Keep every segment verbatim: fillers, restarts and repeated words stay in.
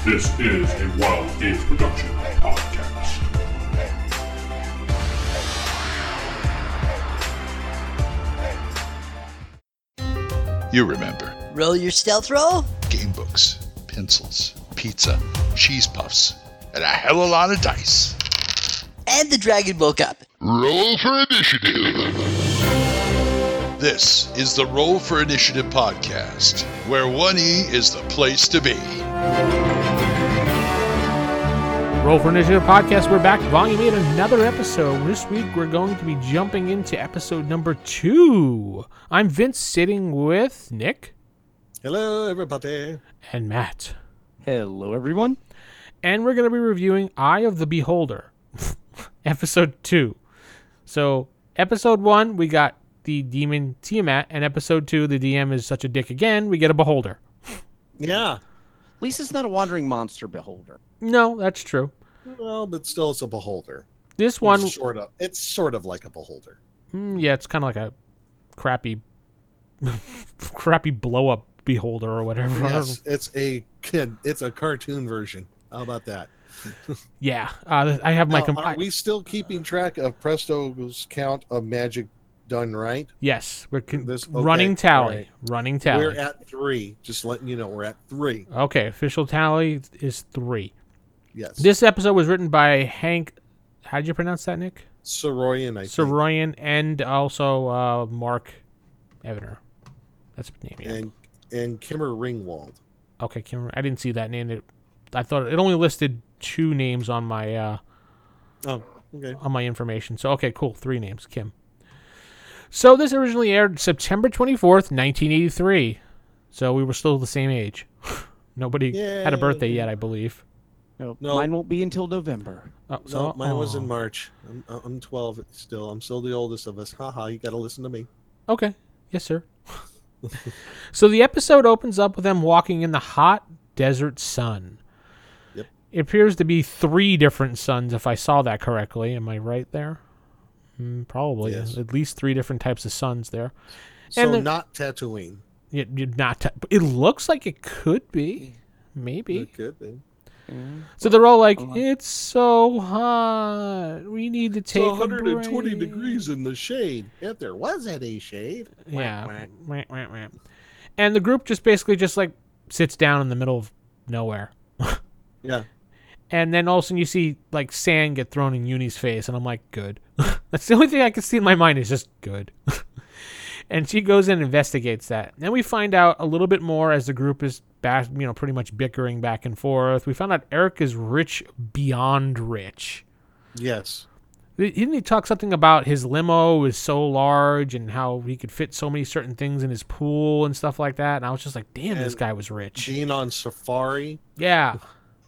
This is a Wild Games Production podcast. You remember. Roll your stealth roll? Game books, pencils, pizza, cheese puffs, and a hell of a lot of dice. And the Dragon Ball Cup. Roll for Initiative. This is the Roll for Initiative podcast, where one E is the place to be. Roll for Initiative podcast, we're back, volume eight, another episode. This week we're going to be jumping into episode number two. I'm Vince, sitting with Nick. Hello, everybody. And Matt. Hello, everyone. And we're going to be reviewing Eye of the Beholder, episode two. So, episode one, we got the demon Tiamat, and episode two, the D M is such a dick again, we get a beholder. Yeah. At least it's not a wandering monster beholder. No, that's true. Well, but still, it's a beholder. This one, It's sort of. It's sort of like a beholder. mm, yeah, it's kind of like a crappy, crappy blow up beholder or whatever. Yes, it's a kid. It's a cartoon version. How about that? Yeah, uh, I have my. Now, Com- are we still keeping track of Presto's count of magic done right? yes, we're con- This- okay, running tally. right. Running tally. We're at three. Just letting you know, we're at three. Okay, official tally is three. Yes. This episode was written by Hank. How did you pronounce that, Nick? Soroyan, I think. Soroyan, and also uh, Mark Evener. That's the name. Yeah. And and Kimmer Ringwald. Okay, Kim, I didn't see that name. It, I thought it only listed two names on my uh, Oh, okay. on my information. So okay, cool, three names. Kim. So this originally aired September twenty-fourth, nineteen eighty-three. So we were still the same age. Nobody had a birthday Yay. yet, I believe. No, No. mine won't be until November. Oh, So mine was oh. in March. I'm, I'm twelve still. I'm still the oldest of us. Haha, you got to listen to me. Okay. Yes, sir. So the episode opens up with them walking in the hot desert sun. Yep. It appears to be three different suns, if I saw that correctly. Am I right there? Mm, probably. Yes. At least three different types of suns there. So And the- not Tatooine. It, it not. T- it looks like it could be. Maybe. It could be. So they're all like, Uh-huh. "It's so hot. We need to take It's a one hundred twenty break." degrees in the shade. If there was any shade. Yeah. Whack, Wah, wah, wah. And the group just basically just like sits down in the middle of nowhere. Yeah. And then all of a sudden you see like sand get thrown in Uni's face, and I'm like, good. That's the only thing I can see in my mind is just good. And she goes in and investigates that. Then we find out a little bit more as the group is back, you know, pretty much bickering back and forth. We found out Eric is rich beyond rich. Yes. Didn't he talk something about his limo is so large and how he could fit so many certain things in his pool and stuff like that? And I was just like, damn, this And guy was rich. Being on safari. Yeah.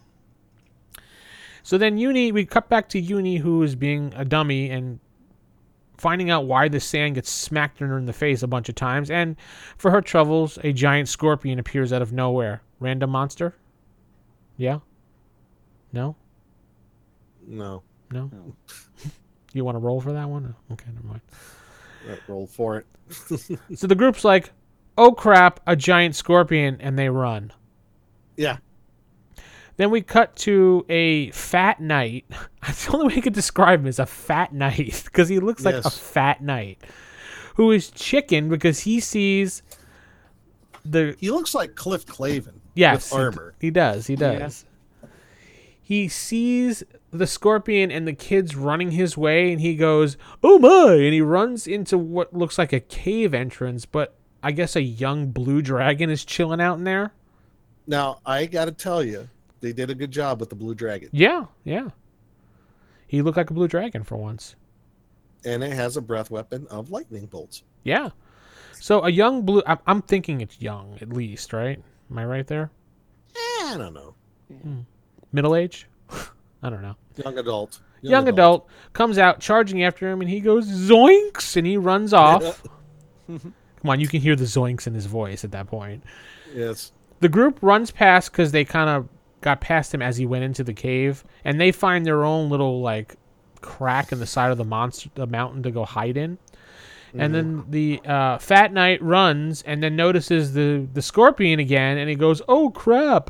So then Uni, we cut back to Uni, who is being a dummy and finding out why the sand gets smacked in her in the face a bunch of times. And for her troubles, a giant scorpion appears out of nowhere. Random monster? Yeah? No? No. No? You want to roll for that one? Okay, never mind. Right, roll for it. So the group's like, oh crap, a giant scorpion, and they run. Yeah. Then we cut to a fat knight. That's the only way I could describe him, is a fat knight, because he looks like Yes. a fat knight who is chicken because he sees the He looks like Cliff Clavin. yes With he- armor. He, does. He does. He sees the scorpion and the kids running his way, and he goes, "Oh my!" And he runs into what looks like a cave entrance, but I guess a young blue dragon is chilling out in there. Now, I got to tell you, they did a good job with the blue dragon. Yeah, yeah. He looked like a blue dragon for once. And it has a breath weapon of lightning bolts. Yeah. So a young blue... I'm, I'm thinking it's young, at least, right? Am I right there? Eh, I don't know. Middle age? I don't know. Young adult. Young, adult. comes out charging after him, and he goes, zoinks, and he runs off. Come on, you can hear the zoinks in his voice at that point. Yes. The group runs past because they kind of got past him as he went into the cave, and they find their own little, like, crack in the side of the monster, the mountain to go hide in. And then the uh, fat knight runs and then notices the, the scorpion again, and he goes, oh, crap.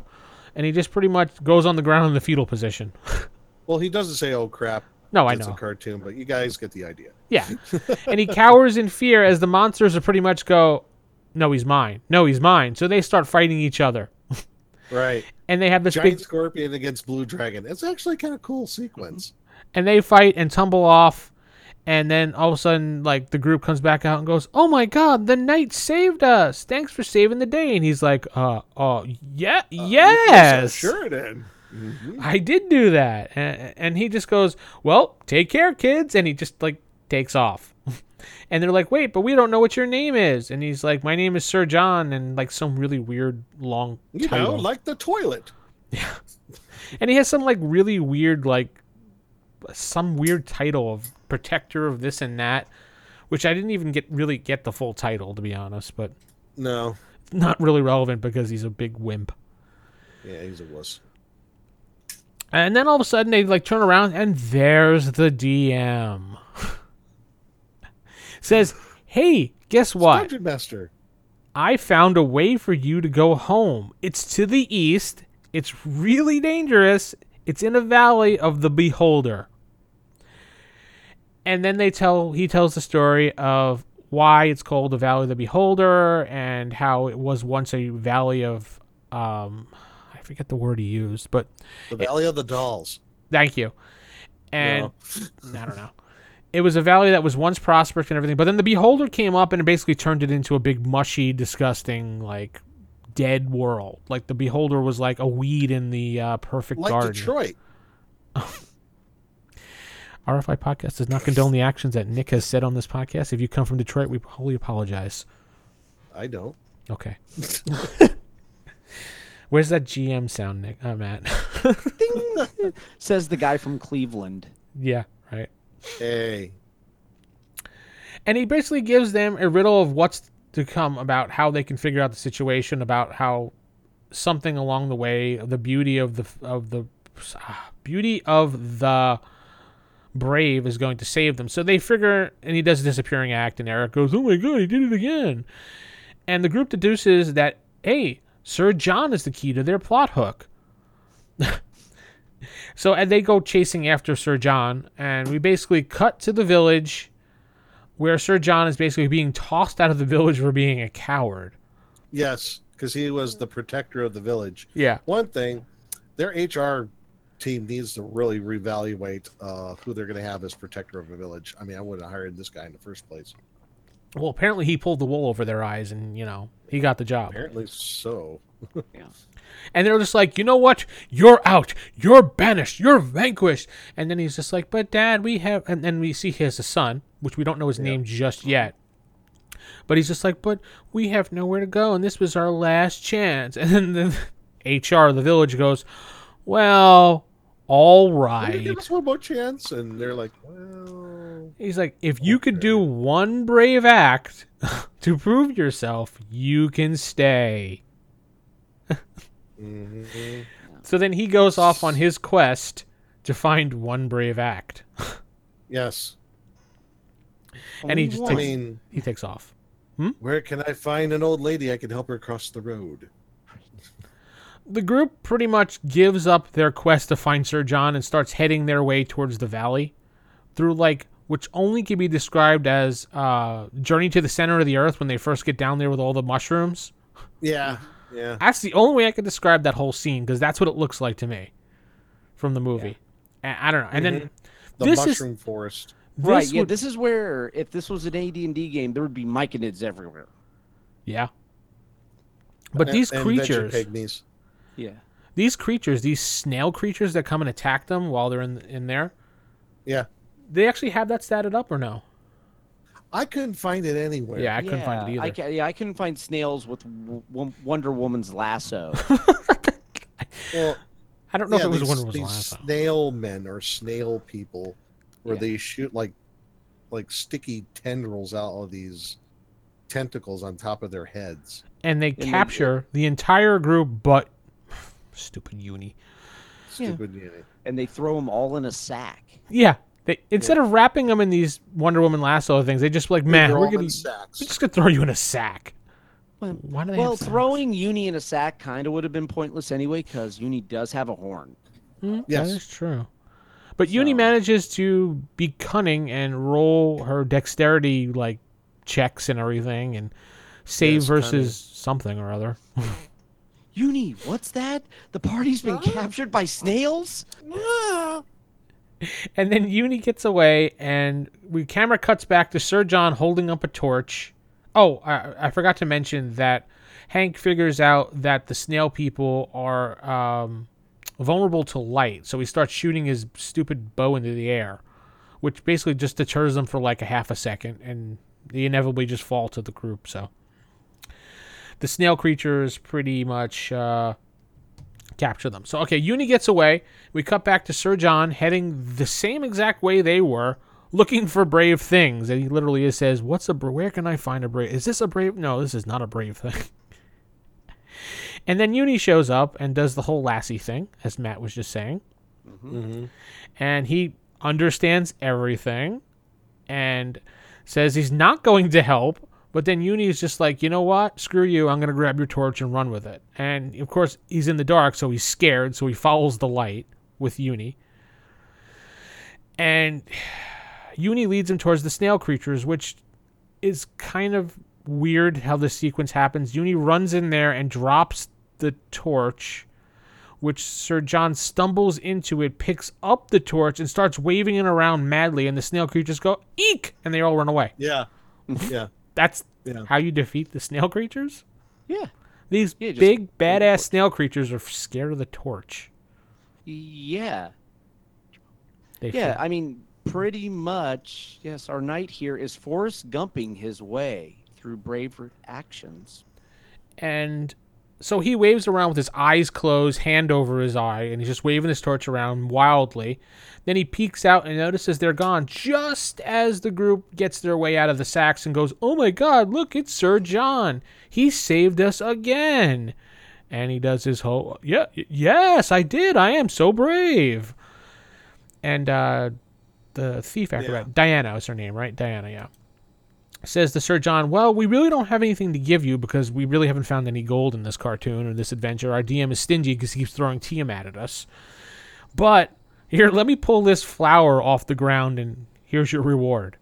and he just pretty much goes on the ground in the fetal position. Well, he doesn't say, "Oh crap." No, I It's know. a cartoon, but you guys get the idea. Yeah. And he cowers in fear as the monsters are pretty much go, no, he's mine. No, he's mine. So they start fighting each other. Right. And they have this Giant big, scorpion against blue dragon. It's actually kind of cool sequence. and they fight and tumble off. And then all of a sudden, like, the group comes back out and goes, oh my God, the knight saved us. Thanks for saving the day. And he's like, uh, oh, yeah, Uh, yes. Sure did. Mm-hmm. I did do that. And, and he just goes, well, take care, kids. And he just, like, takes off. And they're like, wait, but we don't know what your name is. And he's like, my name is Sir John. And, like, some really weird, long You title. know, like the toilet. And he has some, like, really weird, like, some weird title of protector of this and that, which I didn't even get really get the full title, to be honest. But No. not really relevant because he's a big wimp. Yeah, he's a wuss. And then all of a sudden they like turn around and there's the D M. Says, hey, guess what? Dungeon Master. I found a way for you to go home. It's to the east. It's really dangerous. It's in a valley of the Beholder. And then they tell he tells the story of why it's called the Valley of the Beholder and how it was once a valley of um I forget the word he used, but The Valley of the Dolls. thank you. And I don't know. It was a valley that was once prosperous and everything, but then the Beholder came up and it basically turned it into a big, mushy, disgusting, like, dead world. Like, the Beholder was like a weed in the uh, perfect Like garden. Detroit. R F I Podcast does not condone the actions that Nick has said on this podcast. If you come from Detroit, we wholly apologize. I don't. Okay. Where's that G M sound, Nick? Uh, Matt. Ding! Says the guy from Cleveland. Yeah, right. Hey. And he basically gives them a riddle of what's to come about how they can figure out the situation, about how something along the way, the beauty of the of the uh, beauty of the brave is going to save them. So they figure, and he does a disappearing act, and Eric goes, "Oh my God, he did it again!" And the group deduces that, hey, Sir John is the key to their plot hook. So and they go chasing after Sir John, and we basically cut to the village where Sir John is basically being tossed out of the village for being a coward. Yes, because he was the protector of the village. Yeah. One thing, their H R team needs to really reevaluate uh, who they're going to have as protector of the village. I mean, I wouldn't have hired this guy in the first place. Well, apparently he pulled the wool over their eyes, and, you know, he got the job. Apparently so. Yeah. And they're just like, you know what? You're out. You're banished. You're vanquished. And then he's just like, but Dad, we have... And then we see he has a son, which we don't know his Yeah. name just yet. But he's just like, but we have nowhere to go, and this was our last chance. And then the H R of the village goes, well, all Will you right. give us one more chance? And they're like, well... He's like, if you could do one brave act to prove yourself, you can stay. Mm-hmm. So then he goes off on his quest to find one brave act. Yes. And he just I takes, mean, he takes off. where can I find an old lady I can help her cross the road? The group pretty much gives up their quest to find Sir John and starts heading their way towards the valley through, like, which only can be described as uh, Journey to the Center of the Earth when they first get down there with all the mushrooms. Yeah. Yeah. That's the only way I could describe that whole scene, because that's what it looks like to me from the movie. And I don't know. And then The this is mushroom forest. this Right, yeah, would- this is where, if this was an A D and D game, there would be myconids everywhere. yeah. But And- these and creatures, veggie-pygmies. Yeah. these creatures, these snail creatures that come and attack them while they're in in there, Yeah. they actually have that statted up or no? I couldn't find it anywhere. Yeah, I couldn't yeah, find it either. I ca- yeah, I couldn't find snails with w- w- Wonder Woman's lasso. Well, I don't know yeah, if it was these, one of those these last. snail men or snail people where Yeah. they shoot like like sticky tendrils out of these tentacles on top of their heads. And they they- capture the entire group, but stupid uni. Stupid yeah. And they throw them all in a sack. Yeah, they instead of wrapping them in these Wonder Woman lasso things, they just like, man, They're we're all gonna in we're sacks. just gonna throw you in a sack. Well, Why do they well have sacks? throwing Uni in a sack kind of would have been pointless anyway, because Uni does have a horn. Mm, Yes. That is true. But Uni So- manages to be cunning and roll her dexterity like checks and everything and save Yes, versus cunning. something or other. Uni, what's that? The party's been captured by snails? And then Uni gets away, and we camera cuts back to Sir John holding up a torch. Oh, I, I forgot to mention that Hank figures out that the snail people are um, vulnerable to light, so he starts shooting his stupid bow into the air, which basically just deters them for like a half a second, and they inevitably just fall to the group. So the snail creatures pretty much uh, capture them. So, okay, Uni gets away. We cut back to Sir John heading the same exact way they were, looking for brave things. And he literally says, "What's a bra- where can I find a brave? Is this a brave? No, this is not a brave thing." And then Uni shows up and does the whole Lassie thing, as Matt was just saying. Mm-hmm. And he understands everything and says he's not going to help. But then Uni is just like, you know what? Screw you. I'm going to grab your torch and run with it. And, of course, he's in the dark, so he's scared. So he follows the light with Uni. And Uni leads him towards the snail creatures, which is kind of weird how this sequence happens. Uni runs in there and drops the torch, which Sir John stumbles into it, picks up the torch, and starts waving it around madly. And the snail creatures go, eek! And they all run away. Yeah. Yeah. That's Yeah. how you defeat the snail creatures? Yeah. These Yeah, just- big, badass snail creatures are scared of the torch. Yeah. They Yeah, feel- I mean, pretty much, yes, our knight here is Forrest Gumping his way through brave actions. And so he waves around with his eyes closed, hand over his eye, and he's just waving his torch around wildly. Then he peeks out and notices they're gone just as the group gets their way out of the sacks and goes, "Oh my God, look, it's Sir John. He saved us again." And he does his whole, yeah, y- yes, I did. I am so brave. And uh, the thief acrobat, Yeah. Diana is her name, right? Diana, yeah. Says to Sir John, "Well, we really don't have anything to give you because we really haven't found any gold in this cartoon or this adventure. Our D M is stingy because he keeps throwing Tiamat at us. But here, let me pull this flower off the ground and here's your reward."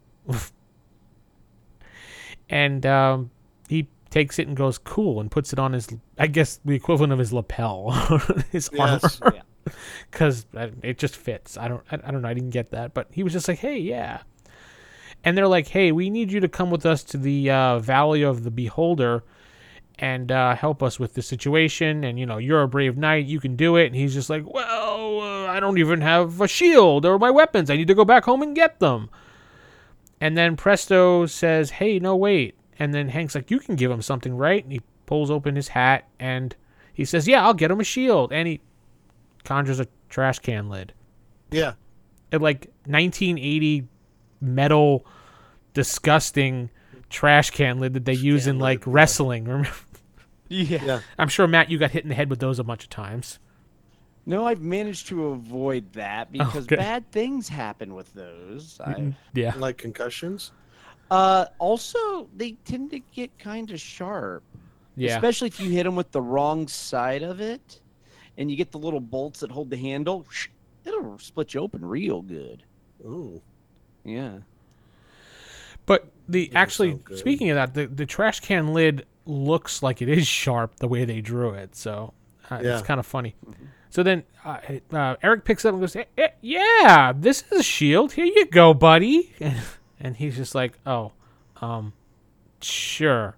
And um, he takes it and goes, "Cool," and puts it on his, I guess, the equivalent of his lapel, his Yes. armor, Yeah. because it just fits. I don't, I, I don't know. I didn't get that, but he was just like, "Hey, yeah." And they're like, "Hey, we need you to come with us to the uh, Valley of the Beholder and uh, help us with the situation. And, you know, you're a brave knight. You can do it." And he's just like, "Well, uh, I don't even have a shield or my weapons. I need to go back home and get them." And then Presto says, "Hey, no, wait." And then Hank's like, "You can give him something, right?" And he pulls open his hat and he says, "Yeah, I'll get him a shield." And he conjures a trash can lid. Yeah. At like nineteen eighty metal, disgusting trash can lid that they use in Can like lid, yeah. wrestling. Remember? Yeah. Yeah. I'm sure, Matt, you got hit in the head with those a bunch of times. No, I've managed to avoid that because Okay. bad things happen with those. I, Yeah. Like concussions. uh, also, they tend to get kind of sharp, Yeah. especially if you hit them with the wrong side of it, and you get the little bolts that hold the handle. It'll split you open real good. Ooh. Yeah. But the Doesn't actually, sound good. speaking of that, the, the trash can lid looks like it is sharp the way they drew it. So uh, Yeah. it's kind of funny. So then uh, uh, Eric picks up and goes, "Eh, eh, "Yeah, this is a shield. Here you go, buddy." And, and he's just like, "Oh, um, sure."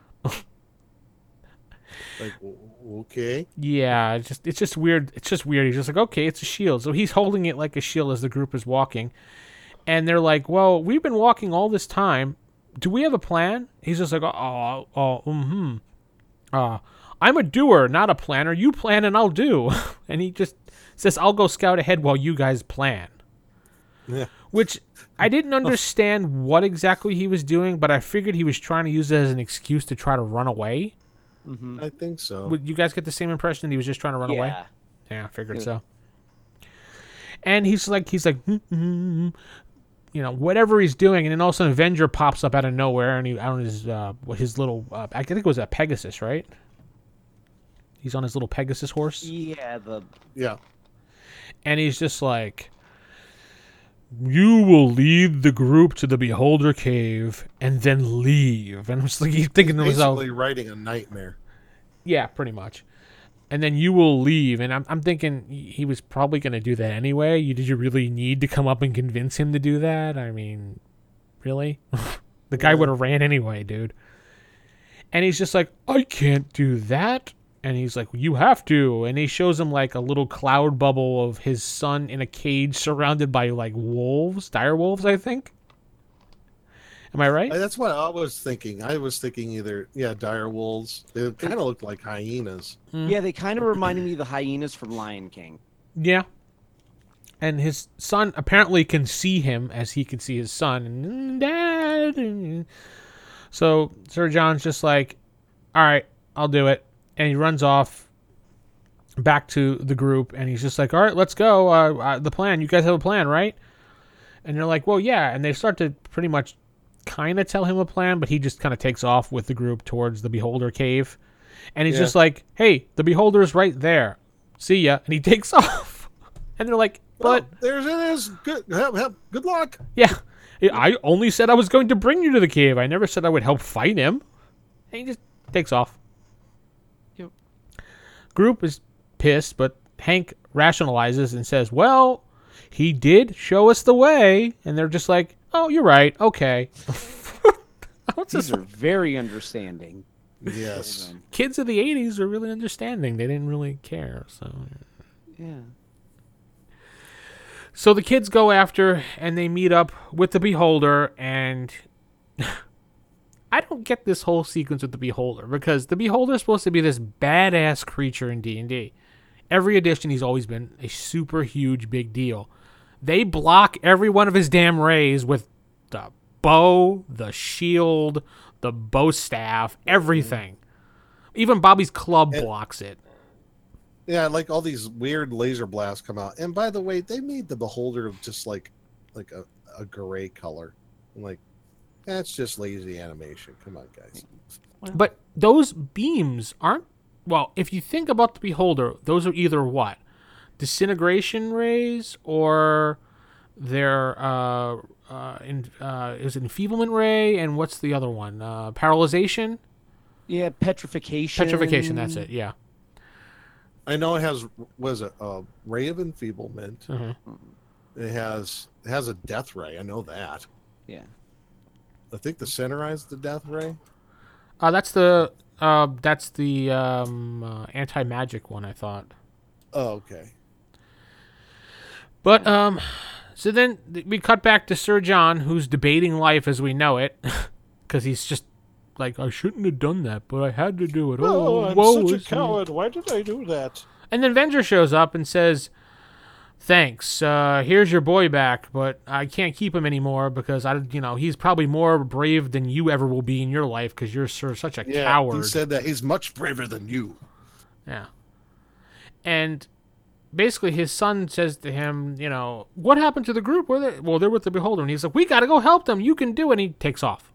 Like, o- okay. Yeah, it's just it's just weird. It's just weird. He's just like, "Okay, it's a shield." So he's holding it like a shield as the group is walking. And they're like, "Well, we've been walking all this time. Do we have a plan?" He's just like, "Oh, oh, mm-hmm. Uh, I'm a doer, not a planner. You plan and I'll do." And he just says, "I'll go scout ahead while you guys plan." Yeah. Which I didn't understand what exactly he was doing, but I figured he was trying to use it as an excuse to try to run away. Mm-hmm. I think so. Would you guys get the same impression that he was just trying to run away? Yeah. Yeah, I figured Yeah. so. And he's like, he's like, "Mm, mm, mm." you know, whatever he's doing, and then all of a sudden Avenger pops up out of nowhere, and he on his uh, his little, uh, I think it was a Pegasus, right? He's on his little Pegasus horse, Yeah, the Yeah. and he's just like, "You will lead the group to the Beholder Cave, and then leave." And I'm just like, he's thinking to himself, Basically writing a nightmare. yeah, pretty much. And then you will leave, and I'm I'm thinking he was probably going to do that anyway. You did you really need to come up and convince him to do that? I mean, really? The guy would have ran anyway, dude. And he's just like, I can't do that. And he's like, you have to. And he shows him like a little cloud bubble of his son in a cage surrounded by like wolves, dire wolves, I think. Am I right? I- That's what I was thinking. I was thinking either, yeah, dire wolves. They kind of looked like hyenas. yeah, they kind of reminded me of the hyenas from Lion King. Yeah. And his son apparently can see him as he can see his son. And Dad. So Sir John's just like, all right, I'll do it. And he runs off back to the group, and he's just like, all right, let's go. Uh, uh, the plan. You guys have a plan, right? And they're like, well, yeah. And they start to pretty much kind of tell him a plan, but he just kind of takes off with the group towards the Beholder Cave. And he's Yeah. just like, hey, the Beholder's right there. See ya. And he takes off. And they're like, but... Well, there's it is. Good, have, have, good luck. Yeah, I only said I was going to bring you to the cave. I never said I would help fight him. And he just takes off. Yep. Group is pissed, but Hank rationalizes and says, well, he did show us the way. And they're just like, oh, you're right. Okay. What's These this? are very understanding. Yes. Kids of the eighties were really understanding. They didn't really care. So Yeah. So the kids go after, and they meet up with the Beholder, and I don't get this whole sequence with the Beholder, because the Beholder is supposed to be this badass creature in D and D. Every edition, he's always been a super huge big deal. They block every one of his damn rays with the bow, the shield, the bow staff, everything. Even Bobby's club And- blocks it. Yeah, like all these weird laser blasts come out. And by the way, they made the Beholder just like like a, a gray color. I'm like, that's just lazy animation. Come on, guys. But those beams aren't, well, if you think about the Beholder, those are either what? Disintegration rays, or their, uh, uh, in, uh, is it enfeeblement ray, and what's the other one? Uh, paralyzation? Yeah, petrification. Petrification, that's it, yeah. I know it has was it a ray of enfeeblement. Mhm. It has it has a death ray. I know that. Yeah. I think the center eye is the death ray. Uh, that's the, uh, that's the, um, uh, anti-magic one, I thought. Oh, okay. But, um, so then th- we cut back to Sir John, who's debating life as we know it, because he's just like, I shouldn't have done that, but I had to do it. Oh, woe is me. Why did I do that? And then Venger shows up and says, thanks, uh, here's your boy back, but I can't keep him anymore because, I, you know, he's probably more brave than you ever will be in your life because you're sir, such a Yeah, coward. he said that he's much braver than you. Yeah. And basically his son says to him, you know, what happened to the group? Where they? Well, they're with the Beholder. And he's like, we got to go help them. You can do it. And he takes off.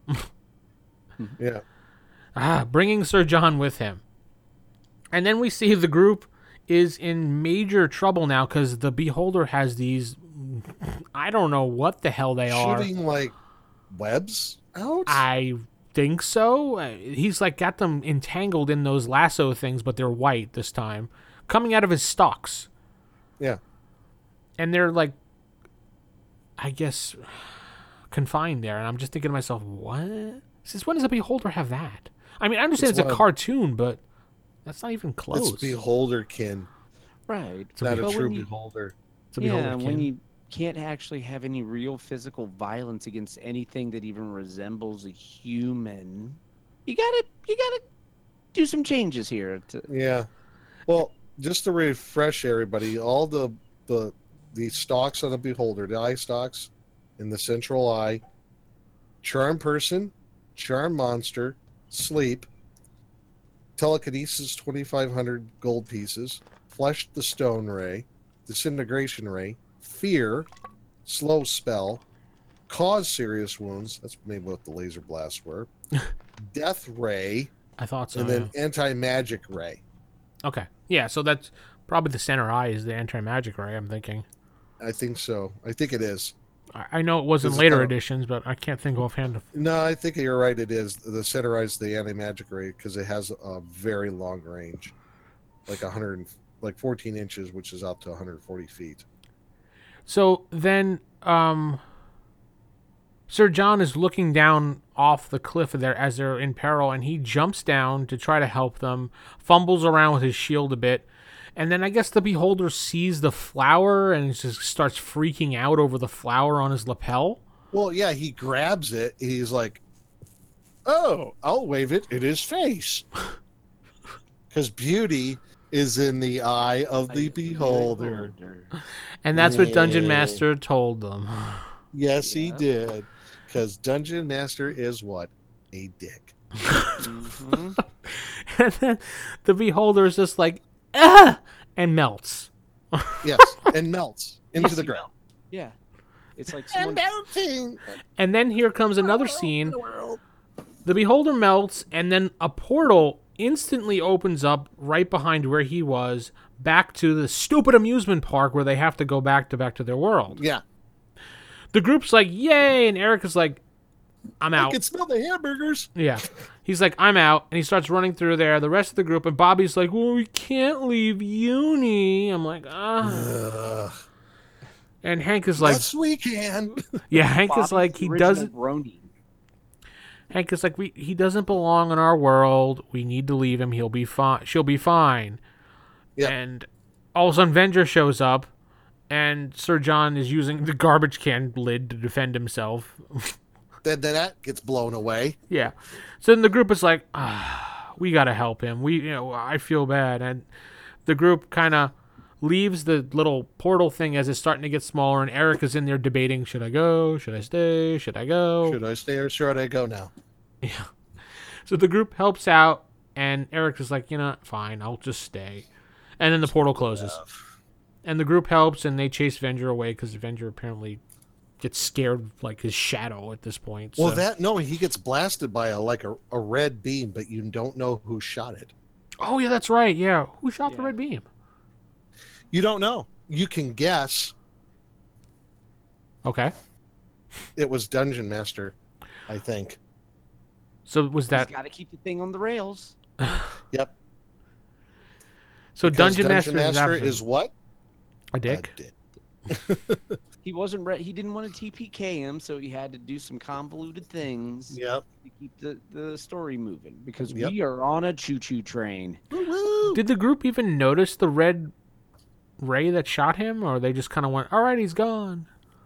Yeah. Ah, bringing Sir John with him. And then we see the group is in major trouble now because the Beholder has these, I don't know what the hell they are. Shooting like webs out. I think so. Uh, He's like got them entangled in those lasso things, but they're white this time, coming out of his stalks. Yeah. And they're like, I guess, confined there. And I'm just thinking to myself, what? Since when does a Beholder have that? I mean, I understand It's it's, a one of- cartoon, but that's not even close. It's Beholderkin, Right. not But a true when you- beholder. It's a Yeah, Beholder when kin. you can't actually have any real physical violence against anything that even resembles a human, you gotta you gotta do some changes here. To, Yeah. Well, just to refresh everybody, all the the the stalks on the beholder, the eye stalks in the central eye, charm person, charm monster, sleep, telekinesis twenty-five hundred gold pieces, flesh the stone ray, disintegration ray, fear, slow spell, cause serious wounds. That's maybe what the laser blasts were. Death ray, I thought so. and then yeah. anti-magic ray. Okay. Yeah, so that's probably the center eye is the anti-magic ray, I'm thinking. I think so. I think it is. I, I know it was in Is it later the- editions, but I can't think offhand. Of, No, I think you're right. It is the center eye is the anti-magic ray because it has a very long range, like one hundred, like fourteen inches, which is up to one hundred forty feet. so then, um, Sir John is looking down off the cliff there as they're in peril, and he jumps down to try to help them, fumbles around with his shield a bit, and then I guess the beholder sees the flower and just starts freaking out over the flower on his lapel. Well, yeah, he grabs it. He's like, "Oh, I'll wave it in his face," because beauty is in the eye of the beholder. And that's what Dungeon Yeah. Master told them. Yes, he Yeah. did. Because Dungeon Master is what? A dick. Mhm. And then the beholder is just like, ah, and melts. Yes, and melts into the ground. Yeah. It's like someone melting. And then here comes another scene. The beholder melts, and then a portal instantly opens up right behind where he was, back to the stupid amusement park where they have to go back to back to their world. Yeah. The group's like, yay, and Eric is like, I'm I out. can smell the hamburgers. Yeah. He's like, I'm out, and he starts running through there. The rest of the group, and Bobby's like, well, we can't leave uni. I'm like, ah. Ugh. And Hank is like, Yes, we can. yeah, Hank is Bobby's like, the he original doesn't. Brony. Hank is like, we he doesn't belong in our world. We need to leave him. He'll be fine. She'll be fine. Yep. And all of a sudden, Venger shows up, and Sir John is using the garbage can lid to defend himself. Then, then that gets blown away. Yeah. So then the group is like, ah, we gotta help him. We, you know, I feel bad, and the group kind of leaves the little portal thing as it's starting to get smaller, and Eric is in there debating: should I go? Should I stay? Should I go? Should I stay or should I go now? Yeah. So the group helps out, and Eric is like, you know, fine, I'll just stay. And then the portal closes. And the group helps, and they chase Venger away because Venger apparently gets scared like his shadow at this point. Well, so- that no, he gets blasted by a like a, a red beam, but you don't know who shot it. Oh, yeah, that's right. Yeah. Who shot the Yeah. red beam? You don't know. You can guess Okay. it was Dungeon Master, I think. So was that. He's got to keep the thing on the rails. Yep. So Because Dungeon, Master, is, Master after- is what? a dick? A dick. He wasn't re- he didn't want to T P K him, so he had to do some convoluted things Yep. to keep the, the story moving because Yep. we are on a choo-choo train. Woo-woo. Did the group even notice the red ray that shot him, or they just kind of went, all right, he's gone?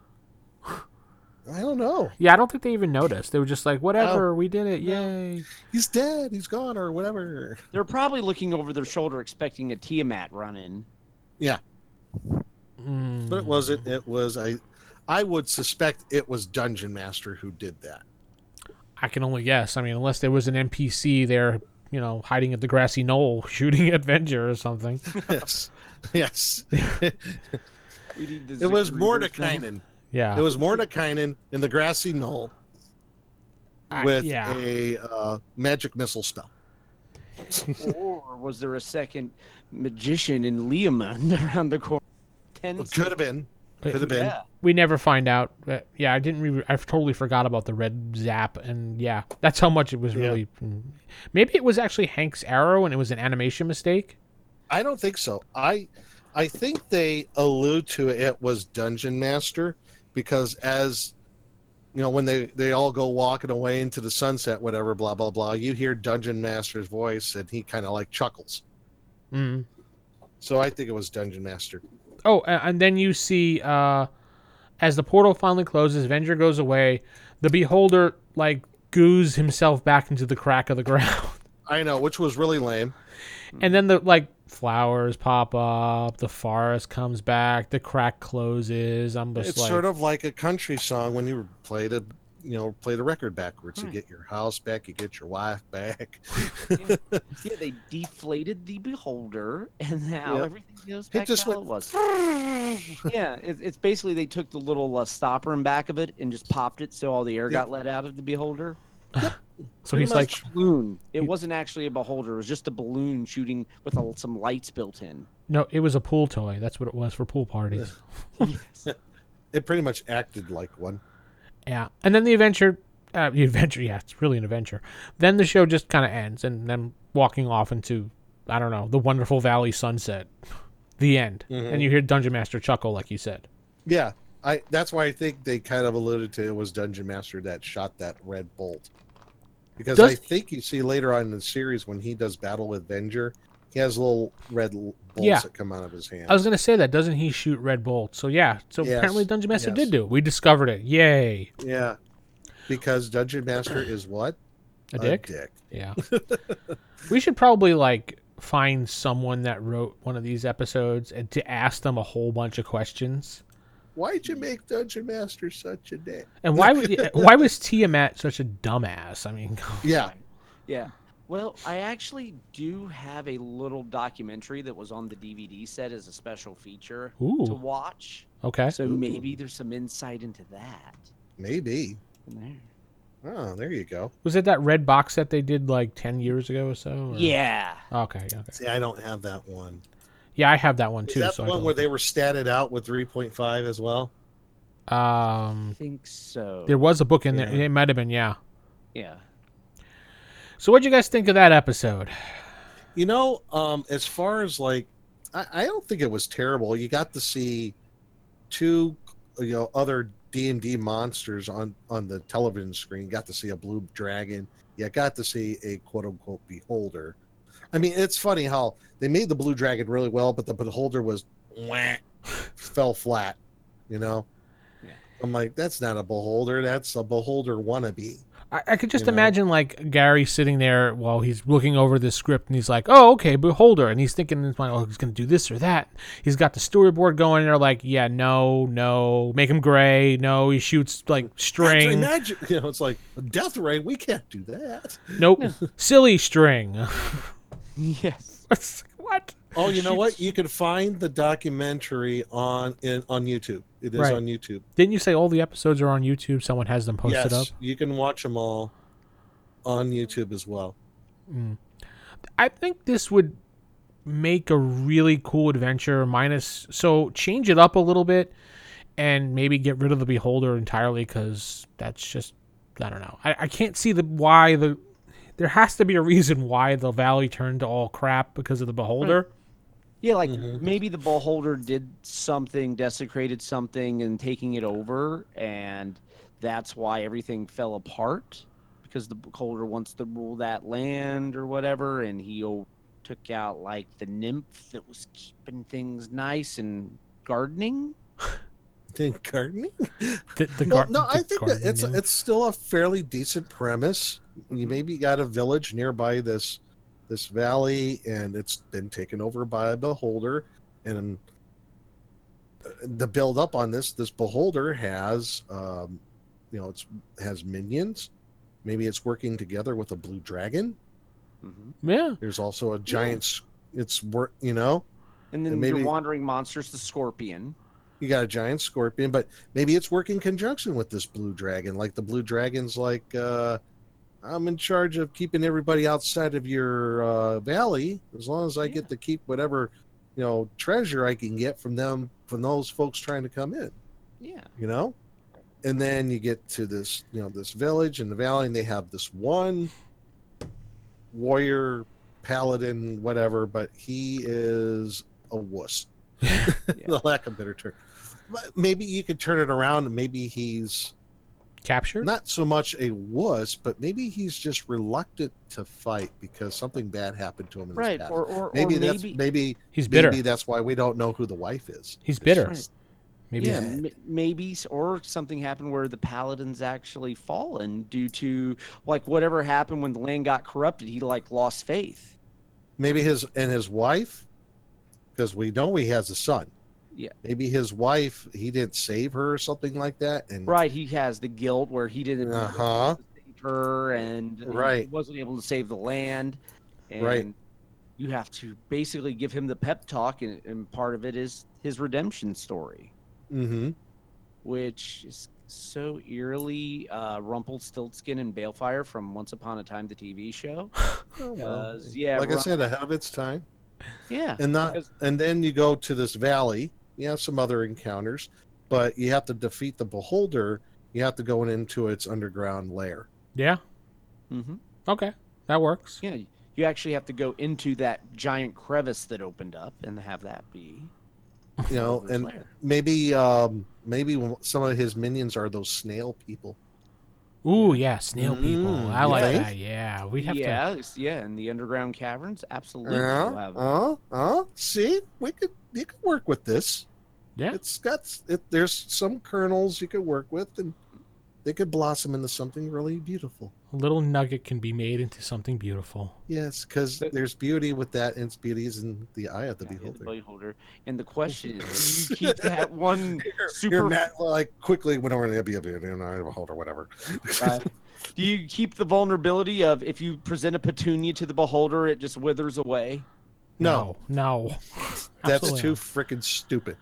I don't know. Yeah, I don't think they even noticed. They were just like, whatever, Oh. we did it, yay. He's dead. He's gone or whatever. They're probably looking over their shoulder expecting a Tiamat run in. Yeah. Mm. But it wasn't. It was I I would suspect it was Dungeon Master who did that. I can only guess. I mean, unless there was an N P C there, you know, hiding at the grassy knoll, shooting at Venger or something. Yes. Yes. We need the It was Zikri Mordekainen. Yeah. It was Mordekainen in the grassy knoll I- with yeah. a uh, magic missile spell. version. Or was there a second magician in Liamund around the corner? Ten Could have been. Could have been. Yeah. We never find out. But yeah, I didn't. Re- I totally forgot about the red zap, and yeah, that's how much it was Yeah. really. Maybe it was actually Hank's arrow, and it was an animation mistake. I don't think so. I I think they allude to it was Dungeon Master because as you know, when they, they all go walking away into the sunset, whatever, blah blah blah, you hear Dungeon Master's voice and he kind of like chuckles. Mm. So I think it was Dungeon Master. Oh, a- and then you see, uh, as the portal finally closes, Venger goes away. The Beholder like goos himself back into the crack of the ground. I know, which was really lame. And then the like flowers pop up, the forest comes back, the crack closes. I'm just It's like, sort of like a country song when you played a you know, play the record backwards. Right. You get your house back, you get your wife back. Yeah, yeah, they deflated the beholder, and now Yep. everything goes It back just to how went- it was. Yeah, it, it's basically they took the little uh, stopper in back of it and just popped it so all the air Yep. got let out of the beholder. So he's Pretty like, much balloon. It he- wasn't actually a beholder. It was just a balloon shooting with a, some lights built in. no, it was a pool toy. That's what it was for pool parties. It pretty much acted like one. Yeah, and then the adventure, uh, the adventure, yeah, it's really an adventure. Then the show just kind of ends, and then walking off into, I don't know, the wonderful valley sunset. The end, Mhm. and you hear Dungeon Master chuckle, like you said. Yeah, I. That's why I think they kind of alluded to it was Dungeon Master that shot that red bolt. Because Does- I think you see later on in the series when he does battle with Venger, he has little red l- bolts Yeah. that come out of his hand. I was gonna say that, doesn't he shoot red bolts? So yeah, so Yes, apparently Dungeon Master yes. did do it. We discovered it. Yay! Yeah, because Dungeon Master is what? A dick. dick. Yeah. We should probably like find someone that wrote one of these episodes and to ask them a whole bunch of questions. Why'd you make Dungeon Master such a dick? And why was why was Tiamat such a dumbass? I mean, Yeah, Yeah. Well, I actually do have a little documentary that was on the D V D set as a special feature to ooh, watch. okay. So maybe there's some insight into that maybe. in there. Oh, there you go. Was it that red box set they did like ten years ago or so? or- Yeah. Okay. Okay. See, I don't have that one. Yeah, I have that one Is too. that so the I one can where look they were statted out with three point five as well? it- Um, I think so. there was a book in there. Yeah. It might have been. Yeah. Yeah. So what'd you guys think of that episode? You know, um, as far as like, I, I don't think it was terrible. You got to see two, you know, other D and D monsters on on the television screen. You got to see a blue dragon. You got to see a quote unquote beholder. I mean, it's funny how they made the blue dragon really well, but the beholder was wah, fell flat. You know, Yeah. I'm like, that's not a beholder. That's a beholder wannabe. I, I could just You know? imagine like Gary sitting there while he's looking over this script and he's like, "Oh, okay, beholder," and he's thinking in his mind, "Oh, he's gonna do this or that." He's got the storyboard going, and they're like, "Yeah, no, no, make him gray. No, he shoots like string. Imagine, you know, it's like death ray. We can't do that. Nope, silly string." Yes. What? Oh, you know what? You can find the documentary on in on YouTube. It is Right. on YouTube. Didn't you say all the episodes are on YouTube? Someone has them posted yes, up. you can watch them all on YouTube as well. I think this would make a really cool adventure. Minus, so change it up a little bit, and maybe get rid of the beholder entirely because that's just I don't know. I, I can't see the why the. There has to be a reason why the valley turned to all crap because of the beholder. Yeah, like Mhm. maybe the beholder did something, desecrated something, and taking it over, and that's why everything fell apart because the beholder wants to rule that land or whatever, and he o- took out like the nymph that was keeping things nice and gardening. Think gardening? The, the Well, gar- no, I the think that garden, it's yeah. it's still a fairly decent premise. You maybe got a village nearby this this valley, and it's been taken over by a beholder. And the build up on this, this beholder has, um, you know, it's has minions. Maybe it's working together with a blue dragon. Mm-hmm. yeah. There's also a giant. s It's work, you know. And then And maybe- your wandering monsters, the scorpion. You got a giant scorpion, but maybe it's working in conjunction with this blue dragon. Like the blue dragon's like, uh, I'm in charge of keeping everybody outside of your uh, valley. As long as I Yeah. get to keep whatever, you know, treasure I can get from them, from those folks trying to come in, Yeah. you know? And then you get to this, you know, this village in the valley, and they have this one warrior, paladin, whatever, but he is a wuss. The lack of a better term. But maybe you could turn it around and maybe he's Captured? not so much a wuss, but maybe he's just reluctant to fight because something bad happened to him in Right. his past. Or, or maybe or that's maybe, maybe He's bitter. maybe that's why we don't know who the wife is. He's bitter. Right. Maybe. yeah, m- maybe, s- or something happened where the paladin's actually fallen due to like whatever happened when the land got corrupted. He like lost faith. Maybe his and his wife, because we know he has a son. Yeah. Maybe his wife, he didn't save her or something like that. And Right, he has the guilt where he didn't Uh-huh. save her and he Right. wasn't able to save the land. And Right. you have to basically give him the pep talk, and, and part of it is his redemption story, Mm-hmm. which is so eerily uh, Rumpelstiltskin and Balefire from Once Upon a Time, the T V show. Oh, well. 'Cause, yeah, like I Ru- said, ahead of its time. yeah, And not, because- and then you go to this valley. You have some other encounters, but you have to defeat the beholder. You have to go into its underground lair. Yeah. Mhm. Okay. That works. yeah, you actually have to go into that giant crevice that opened up and have that be. You know, Beholder's and lair. maybe, um, maybe some of his minions are those snail people. Ooh, yeah, snail people. Mm, I you like think? that. Yeah, we'd have yeah, to. it's- yeah, in the underground caverns, absolutely. you'll Uh, have- uh, uh, see, we could, you could work with this. Yeah. It's got, it, there's some kernels you could work with, and they could blossom into something really beautiful. A little nugget can be made into something beautiful. Yes, because But- there's beauty with that, and its beauty is in the eye of the Yeah, the beholder. beholder. And the question is, do you keep that one super? You're not, like quickly went over the beholder, whatever. uh, do you keep the vulnerability of if you present a petunia to the beholder, it just withers away? No, No. that's Absolutely too not. freaking stupid.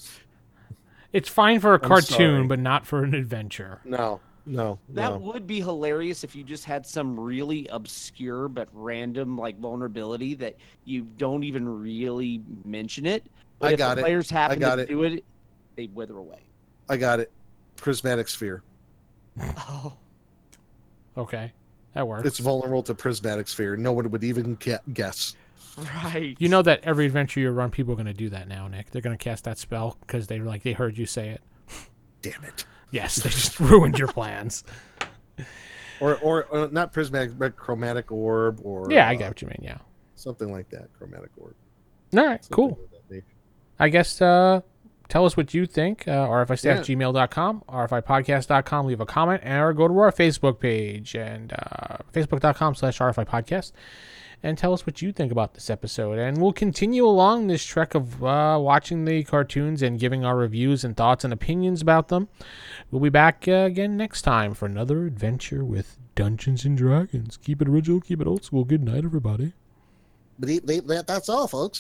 It's fine for a I'm cartoon, sorry. but not for an adventure. No, no, That no. would be hilarious if you just had some really obscure but random like vulnerability that you don't even really mention it. But I if got the it. players happen got to it. do it, they wither away. I got it. Prismatic sphere. Oh, Okay. That works. It's vulnerable to prismatic sphere. No one would even get, guess. right. You know that every adventure you run, people are going to do that now, Nick. They're going to cast that spell because they like they heard you say it. Damn it. Yes, they just ruined your plans. Or, or, or not prismatic, but chromatic orb, or Yeah, I uh, get what you mean. Yeah. something like that. Chromatic orb. All right. Something Cool. of that nature. I guess uh, tell us what you think, uh, r f i staff at Yeah. gmail dot com, r f i podcast dot com, leave a comment, or go to our Facebook page and uh, facebook dot com slash r f i podcast, and tell us what you think about this episode. And we'll continue along this trek of uh, watching the cartoons and giving our reviews and thoughts and opinions about them. We'll be back uh, again next time for another adventure with Dungeons and Dragons. Keep it original, keep it old school. Good night, everybody. But he, they, that, that's all, folks.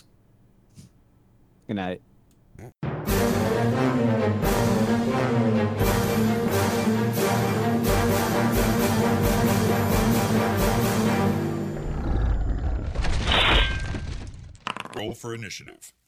Good night. Roll for initiative.